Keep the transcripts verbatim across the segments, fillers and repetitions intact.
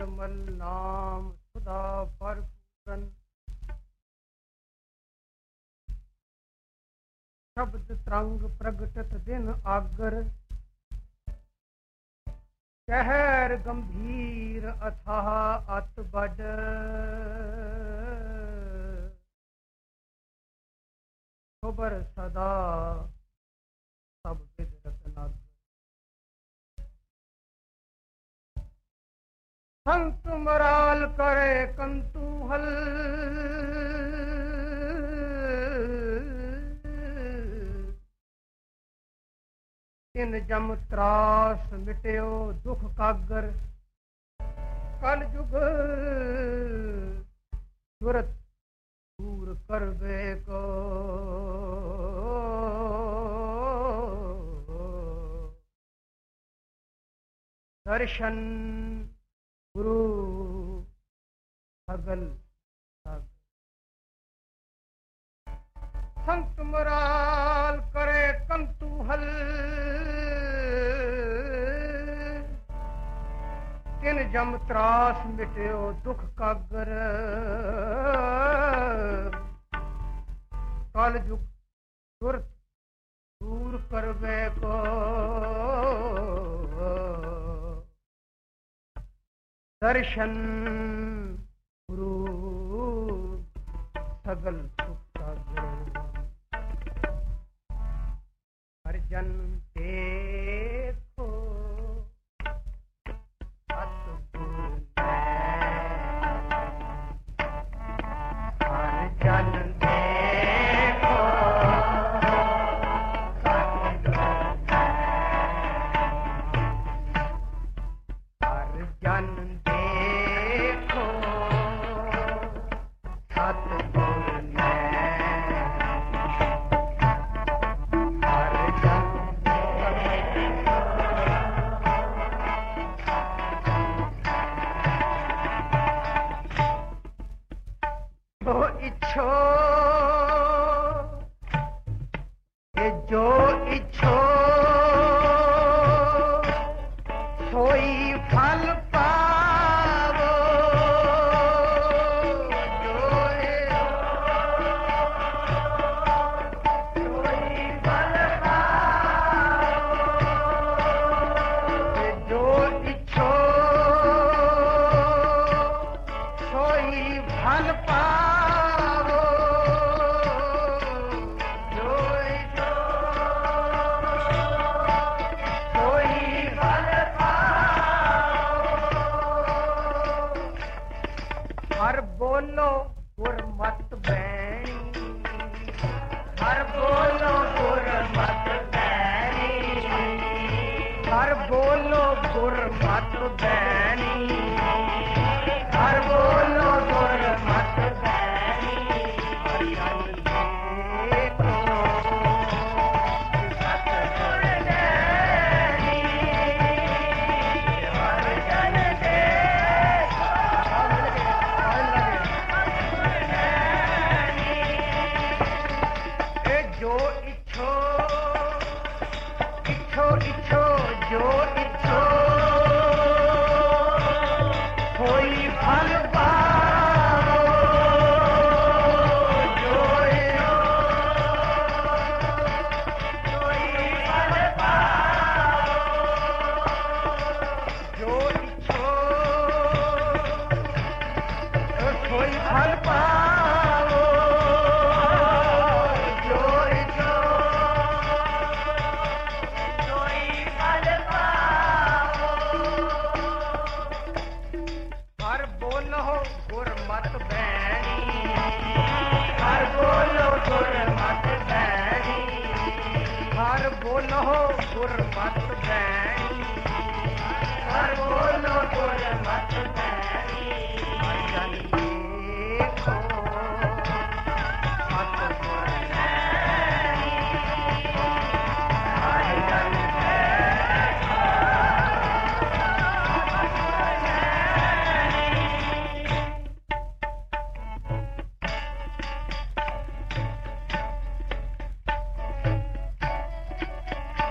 निर्मल नाम सुधा भरपूरन शब्द तरंग प्रगटत दिन आगर कहर गंभीर अथाह अत बड़ खबर सदा सब विद रत्नागर संत मराल करे कंतूहल इन जम त्रास मिट्यो दुख कागर कल जुग सुरत दूर करबे को दर्शन गुरु सगल संत मराल करे कंतूहल किन जम त्रास मिट्यो दुख कागर कल जुग सुरत दूर करबे को दर्शन गुरु सगल सुख सागर हर जन देखो सतगुर हर जन देखो सतगुर हर जन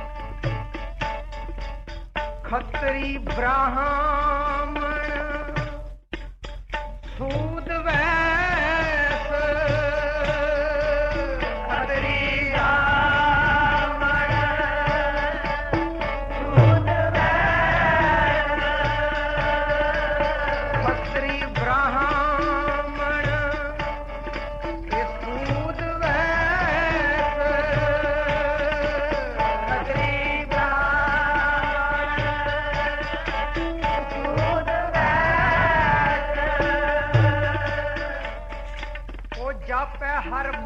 खत्री ब्राह्मण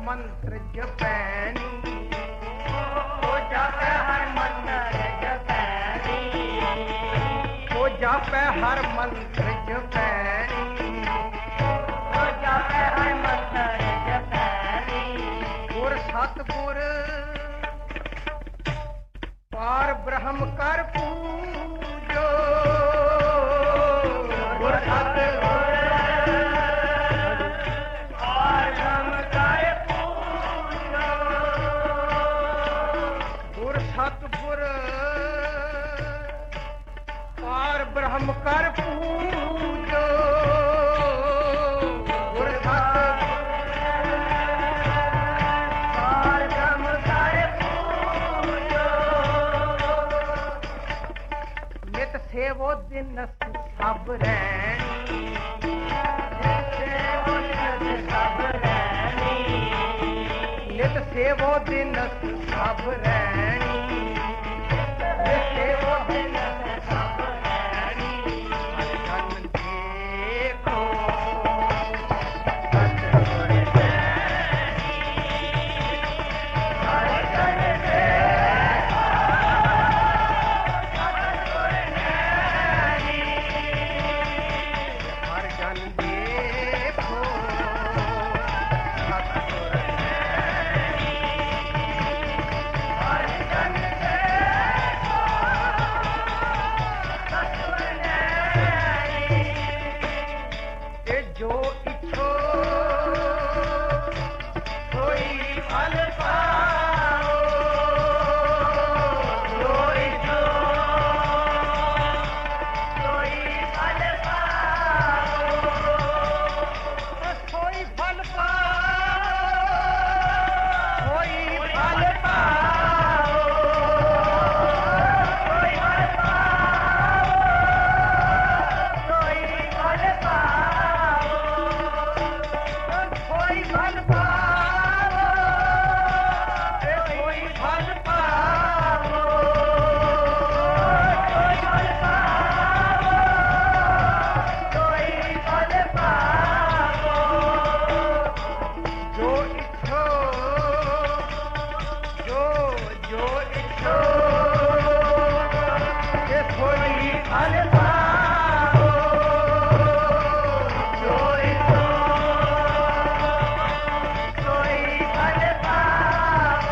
ਮੰਤਰ ਜਪੈਣੀ, ਉਹ ਜਾਪੈ ਹਰ ਮੰਤਰ ਜਪੈਣੀ, ਉਹ ਜਾਪੈ ਹਰ ਮੰਤਰ ਜਪੈਣੀ, ਉਹ ਜਾਪੈ ਹਰ ਮੰਤਰ ਜਪੈਣੀ। ਗੁਰ ਸਤਿਗੁਰ ਪਾਰ ਬ੍ਰਹਮ ਕਰ ਪੂਜੋ, ਗੁਰ ਸਤਿਗੁਰ ਪਾਰ ਬ੍ਰਹਮ ਕਰ ਪੂਜੋ, ਗੁਰ ਸਤਿਗੁਰ ਪਾਰ ਬ੍ਰਹਮ ਕਰ ਪੂਜੋ, ਗੁਰ ਸਤਿਗੁਰ ਪਾਰ ਬ੍ਰਹਮ ਕਰ ਪੂਜੋ। ਨਿਤ ਸੇਵੋ ਦਿਨ ਸਭ ਰਹਿਣੀ, ਨਿਤ ਸੇਵੋ ਦਿਨ ਸਭ ਰਹਿਣੀ, ਨਿਤ ਸੇਵੋ ਦਿਨ ਸਭ ਰਹਿਣੀ, ਨਿਤ ਸੇਵੋ ਦਿਨ ਸਭ ਰਹਿਣੀ। ਜਨ ਦੇਖੋ ਸਤਿਗੁਰ ਰਹਿਣੀ, ਹਰ ਜਨ ਦੇਖੋ ਸਤਿਗੁਰ ਰਹਿਣੀ, ਹਰ ਜਨ ਦੇਖੋ ਸਤਿਗੁਰ ਰਹਿਣੀ, ਹਰ ਜਨ ਦੇਖੋ ਸਤਿਗੁਰ ਰਹਿਣੀ। ਇਹ ਜੋ ਇੱਛੋ ਕੋਈ ਫਲ ਪਾਓ, ਜੋ ਇੱਛੋ ਕੋਈ ਫਲ ਪਾਓ, ਕੋਈ ਫਲ ਪਾਓ, ਕੋਈ ਫਲ ਪਾਓ, ਕੋਈ ਫਲ ਪਾਓ, ਕੋਈ ਫਲ ਪਾਓ, ਕੋਈ ਫਲ ਪਾਓ, ਕੋਈ ਫਲ ਪਾਓ, ਕੋਈ ਫਲ ਪਾਓ, ਕੋਈ ਫਲ ਪਾਓ। ਜੋ ਇੱਛੋ ਜੋ ਜੋ ਇੱਛੋ ਇਹ ਕੋਈ ਫਲ ਪਾਓ, ਜੋ ਇੱਛੋ ਕੋਈ ਫਲ ਪਾਓ।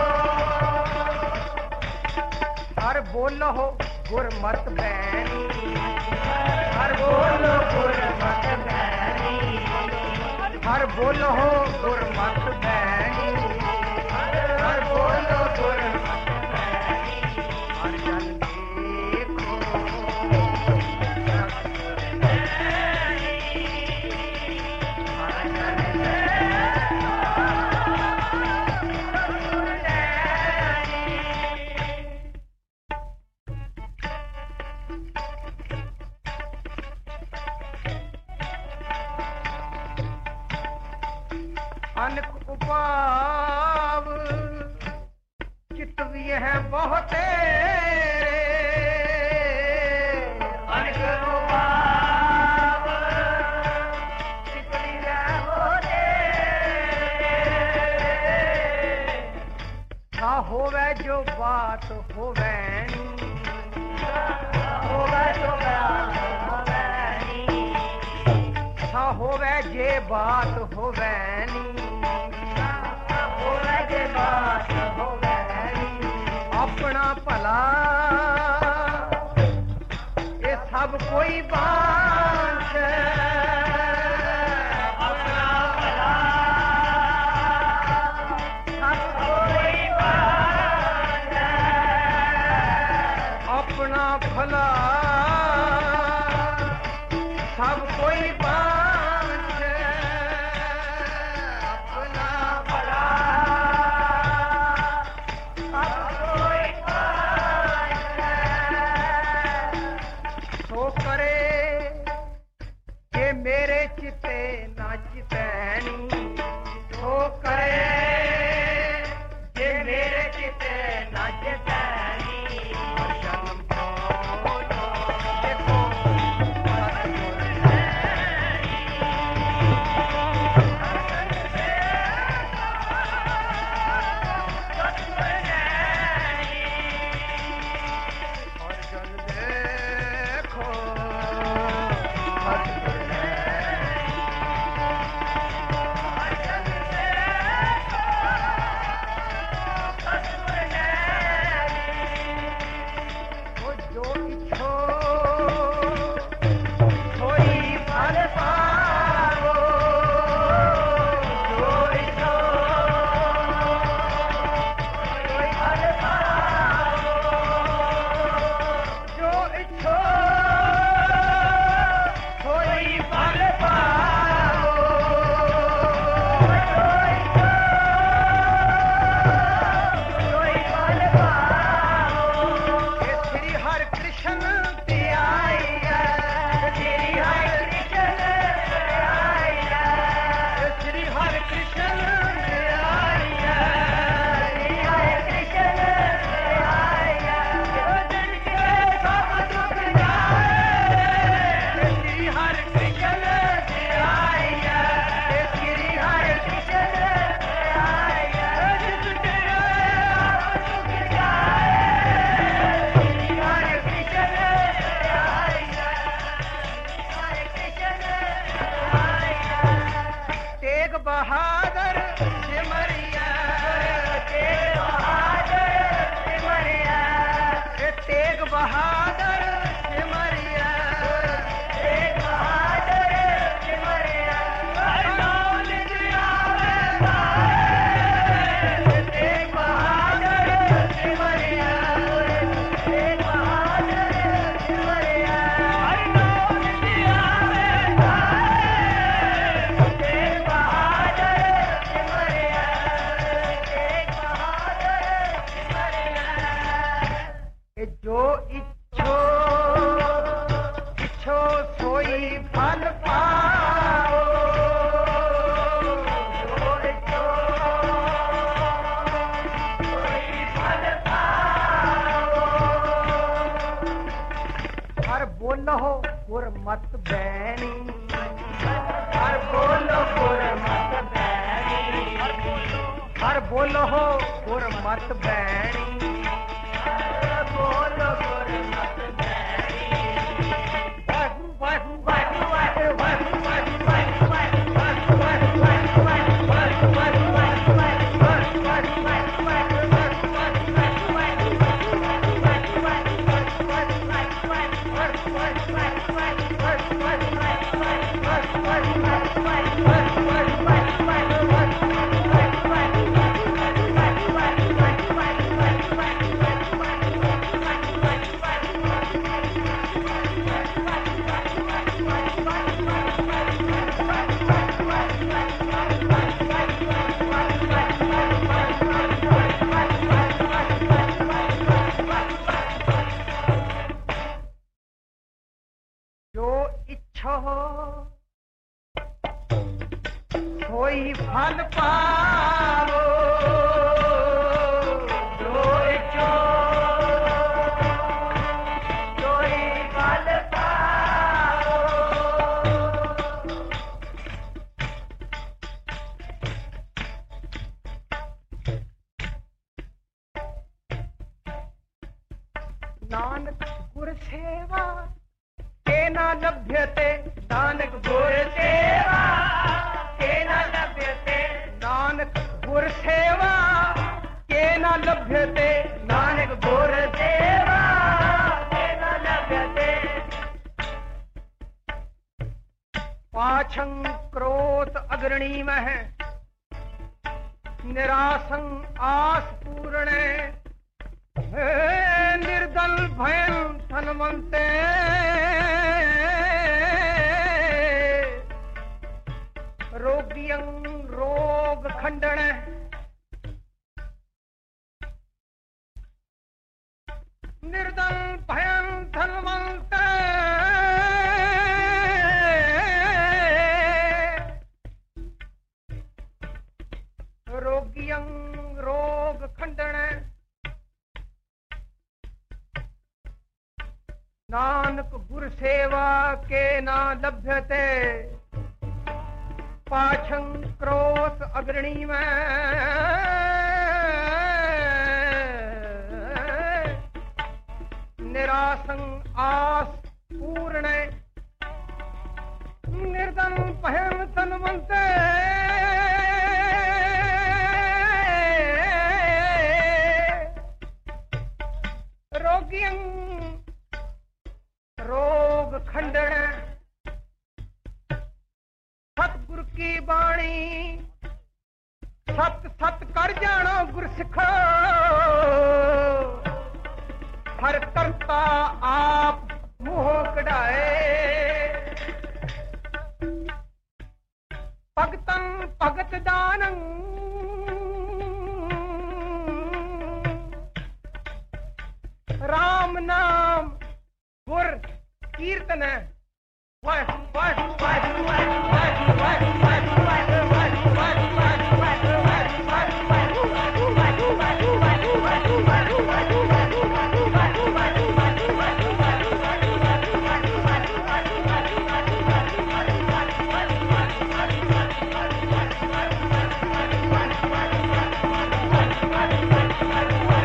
ਹਰ ਬੋਲੋ ਗੁਰਮਤਿ ਬੈਣੀ, ਹਰ ਬੋਲੋ ਗੁਰਮਤਿ ਬੈਣੀ, ਹਰ ਬੋਲੋ ਗੁਰਮਤਿ ਬੈਣੀ, ਹਰ ਬੋਲੋ ਗੁਰਮਤਿ ਬੈਣੀ। ਹਰ ਜਨ ਦੇਖੋ ਸਤਿਗੁਰ ਰਹਿਣੀ, ਹਰ ਜਨ ਦੇਖੋ ਸਤਿਗੁਰ ਰਹਿਣੀ। ਅਨਕ ਉਪਾਵ ਚਿਤ ਵੀ ਹੈ ਬਹੁਤੇ, ਅਨਕ ਉਪਾਵ ਚਿਤ ਵੀ ਹੈ ਬਹੁਤੇ। ਨਾ ਹੋਵੇ ਜੋ ਬਾਤ ਹੋਵੇ ਨੀ, ਹੋਵੇ ਜੋ ਬਾਤ ਹੋਵੇ ਨੀ, ਨਾ ਹੋਵੇ ਜੇ ਬਾਤ ਹੋਵੇ ਨੀ, ਹੋਵੇ ਜੇ ਬਾਤ ਹੋਵੇ ਨੀ। ਆਪਣਾ ਭਲਾ ਇਹ ਸਭ ਕੋਈ ਬਾਂਝ, ਆਪਣਾ ਭਲਾ ਸਭ ਕੋਈ ਬਾਂਝ, ਆਪਣਾ ਭਲਾ ਸਭ ਕੋਈ ਬਾਂਝ, ਆਪਣਾ ਭਲਾ ਸਭ ਕੋਈ ਬਾਂਝ। ਸੋ ਕਰੇ ਕਿ ਮੇਰੇ ਚਿੱਤੇ ਨਾ ਚਿਤੈਣੀ, ਸੋ ਕਰੇ ਕਿ ਮੇਰੇ ਚਿੱਤੇ ਨਾ ਚਿਤੈਣੀ। ਜਨਮ ਤੋਂ ਦੇਖੋ ਸਤਿਗੁਰ ਰਹਿਣੀ, बहादुर सिमरिया तेग बहादुर सिमरिया तेग बहादुर सिमरिया तेग बहादुर सिमरिया नाम दिया तेग बहादुर सिमरिया तेग बहादुर सिमरिया नाम दिया तेग बहादुर सिमरिया तेग बहादुर सिमरिया जो इच्छो इच्छो सोई फल पाओ जो इच्छो सोई फल पाओ हर बोलो गुर मत बैनी हर बोलो गुर मत बैनी हर बोलो गुर मत बैनी बोलो गुर मत बैनी वाहू वाहू वाहू वाहू वाहू वाहू वाहू वाहू वाहू वाहू जो इच्छो सोई फल पाओ जो इच्छो सोई फल पाओ नानक गुर सेवा के न लभ्यते नानक गुर सेवा के न लभ्यते नानक गुर सेवा के न लभ्यते नानक गुर सेवा के न लभ्यते पाछं क्रोध अग्रणीमः निरासं आस पूर्णे निर्दल भयं धनवन्ते रोगियं रोग खंडन निर्दल भयं धनवन्ते रोगियं रोग खंडन नानक गुर सेवा के ना लभ्यते पाछं क्रोध अग्रणी में निरासं आस पूर्ण निर्दन पहम तनवंते रोगियं रोग खंडन सतगुरु की बाणी सत सत कर जानो गुर सिखो हर करता आप मुंह कढ़ाए भगतन भगत दानं राम नाम गुर कीर्तन वाह वाह वाह वाह वाह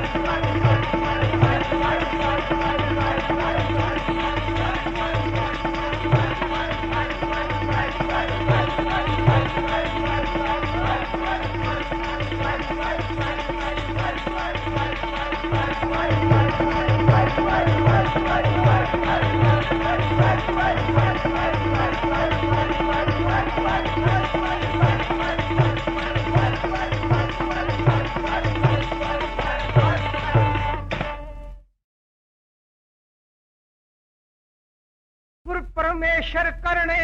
Thank you. गुरु परमेश्वर करने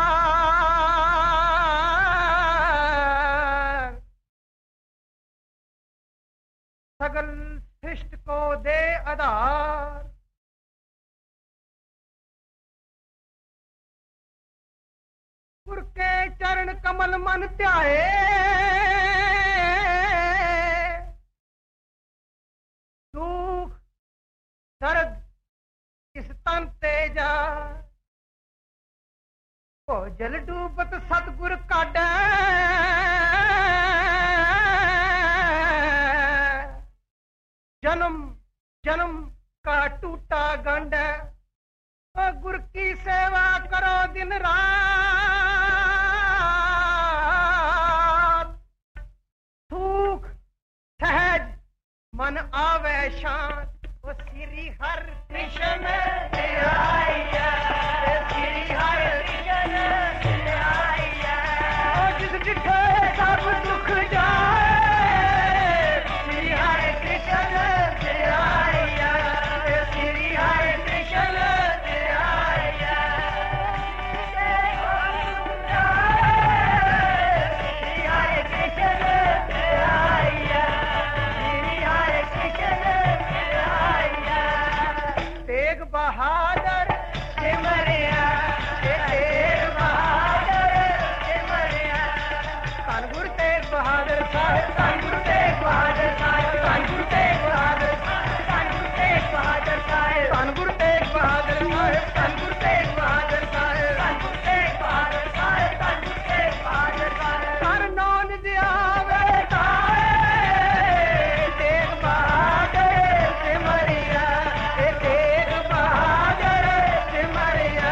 हार सगल सृष्टि को दे आधार गुरु के चरण कमल मन ध्याए दुख दर्द इस तन तेजा ओ जल डूबत सतगुर काढै जन्म जन्म का टूटा गंड ओ गुर की सेवा करो दिन रात सुख सहज मन आवे शांत ओ श्री हर कृष्ण आया श्री हर जिठे सब दुख जाए श्री हरे कृष्ण आया श्री हरे कृष्ण आया श्री हरे कृष्ण आया श्री हरे कृष्ण आया तेग बहादुर सिमरिया तेग बहादुर सिमरिया धन गुरु तेग बहादुर साहिब धन गुरु तेग बहादुर साहिब धन गुरु तेग बहादुर धन गुरु तेग बहादुर साहिब धन गुरु तेग बहादुर साहिब धन गुरु तेग बहादुर साहिब धन गुरु तेग बहादुर साहिब धन गुरु तेग बहादुर साहिब हर नाम दियावे तेग बहादुर सिमरिया तेग बहादुर सिमरिया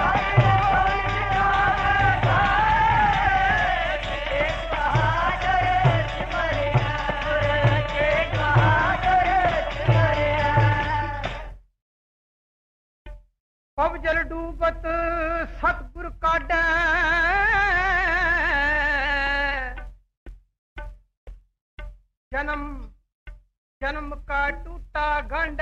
पव जल डूबत सतगुर काढै जन्म जन्म का टूटा गंड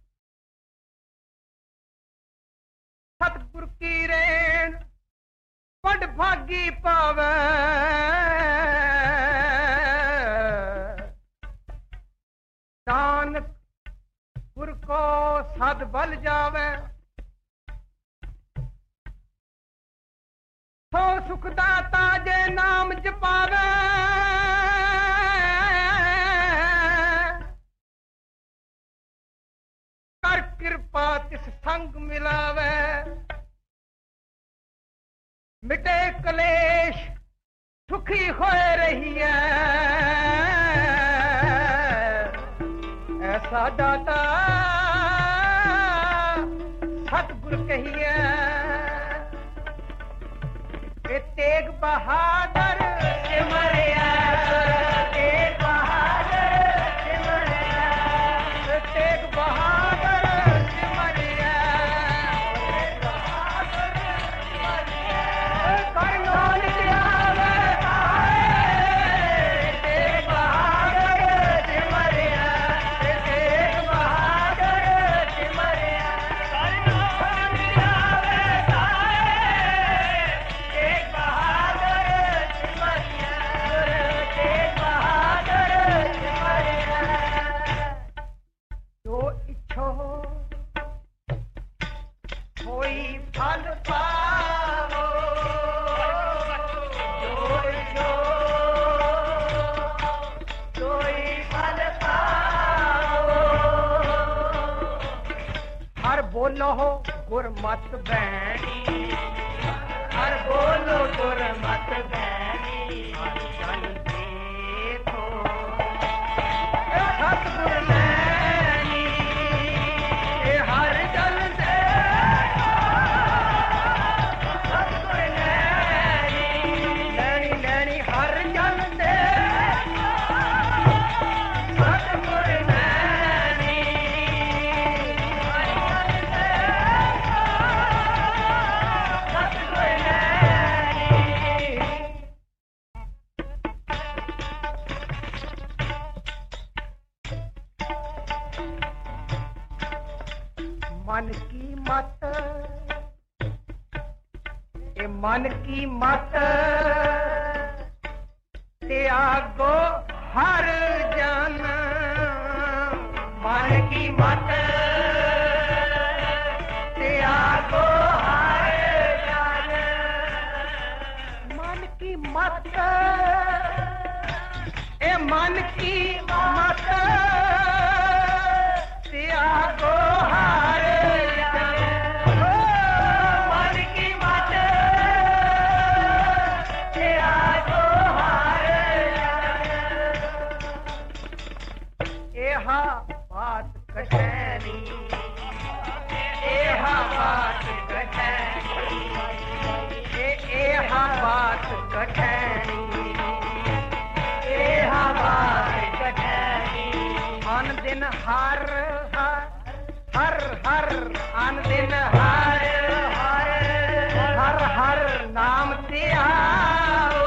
सतगुर की रेण पड भागी पावे दान गुर को सद बल जावे सो सुखदाता जे नाम जपावे कर कृपा तिस संग मिलावे मिटे कलेश सुखी होए रही है ऐसा दाता सतगुर कहिए तेग बहादुर सिमरिया तेग बहादुर सिमरिया तेग बहादुर सिमरिया तेग बहादुर सिमरिया करनाल दियावे तेग बहादुर सिमरिया तेग बहादुर सिमरिया करनाल दियावे बोलो गुर मत बैणी हर बोलो गुर मत बैणी जन देखो सतगुर लैनी हर जन देखो सतगुर लैनी लैनी लैनी हर जन देखो सतगुर लैनी हर जन देखो ये मन की मत त्यागो हर जन, मन की मत त्यागो हर जन, मन की मत ए मन की मत त्यागो हर जन, मन की मत त्यागो हर जन। एहा बात कठैनी, एहा बात कठैनी, ए एहा बात कठैनी, एहा बात कठैनी। अन दिन हर हर हर अन दिन हर हर हर हर नाम त्याओ,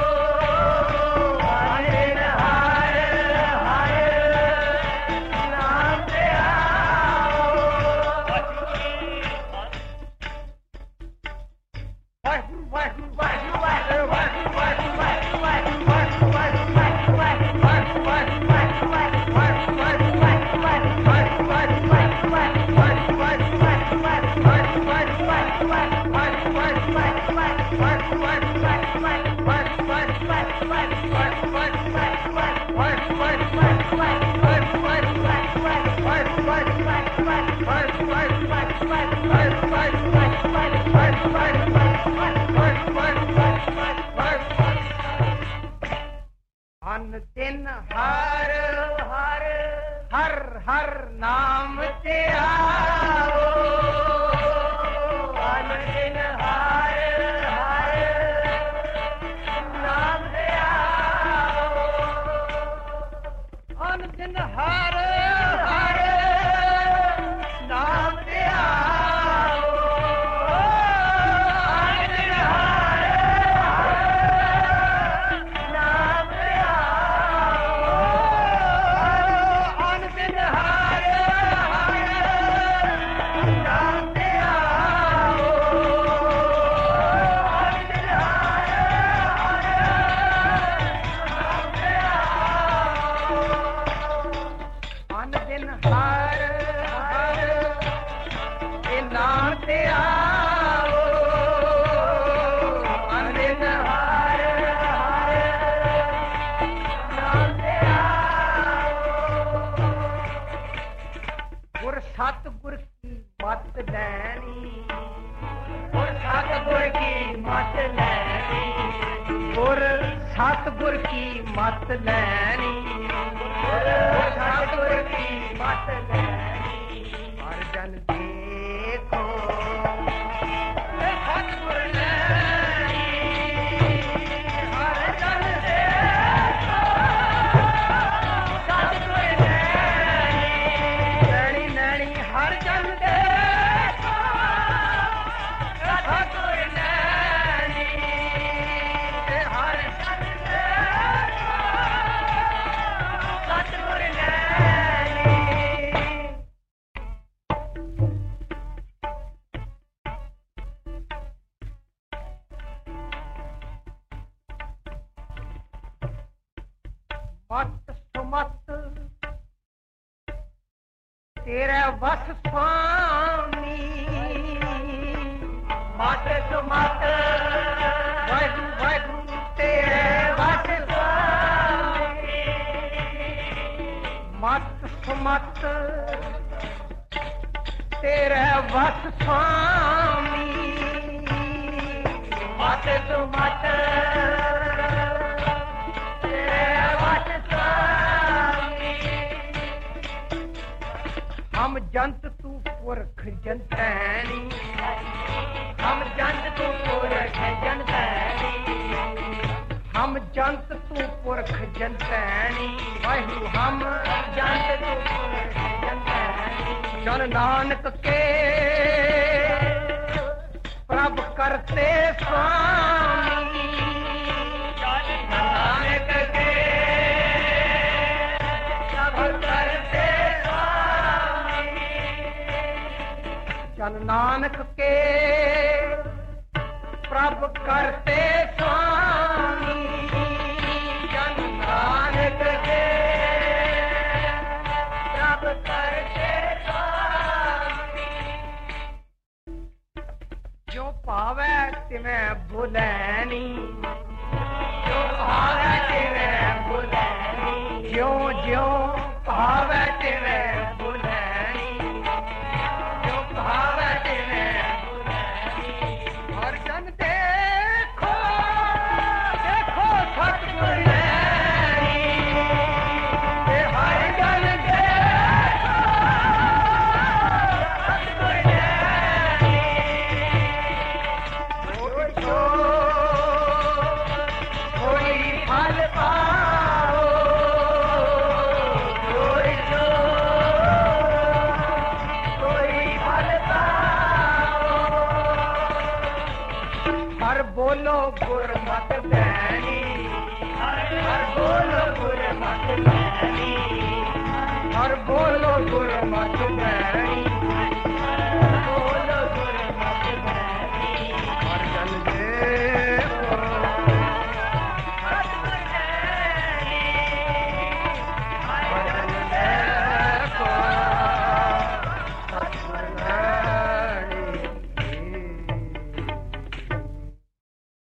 अन दिन हर हर नाम त्याओ। वाहिगुरु वाहिगुरु वाहिगुरु वाहिगुरु वाहिगुरु वाहिगुरु वाहिगुरु अन दिन हर हर हर हर नाम त्याओ, अन दिन हर हर नाम त्याओ, अन दिन हर हर नाम त्याओ, अन दिन हर नाम सतगुर की मत लैनी, गुर सतगुर की मत लैनी, गुर सतगुर की मत लैनी, गुर सतगुर की मत लैनी। हर जन देखो सतगुर लैनी, हर जन देखो सतगुर लैनी, लैनी लैनी हर जन देखो सतगुर लैनी, हर जन देखो सतगुर लैनी। मत सुमत तेरा वस स्वामी, मत सुमत वाहिगुरु वाहिगुरु तेरे वस स्वामी, मत सुमत तेरे वस स्वामी, मत सुमत तेरे वस स्वामी। हम जंत तू पुरख जंतैनी, हम जंत तू पुरख जंतैनी, हम जंत तू पुरख जंतैनी, वाहिगुरु हम जंत तू पुरख जंतैनी। जन नानक के प्रभ करते स्वामी, जन नानक के प्रभ करते स्वामी, जन नानक के सब करते स्वामी जन नानक के सब करते स्वामी जो पावे तिवें भुलैनी जो पावे तिवें भुलैनी ज्यों ज्यों पावे तिवें भुलैनी जो पावे तिवें भुलैनी हर जन देखो देखो सतगुर नैनी हर जन देखो सतगुर नैनी कोई फल पाओ कोई जो कोई फल पाओ हर बोलो गुरमत बैनी हर बोलो गुरमत बैनी हर बोलो गुरमत बैनी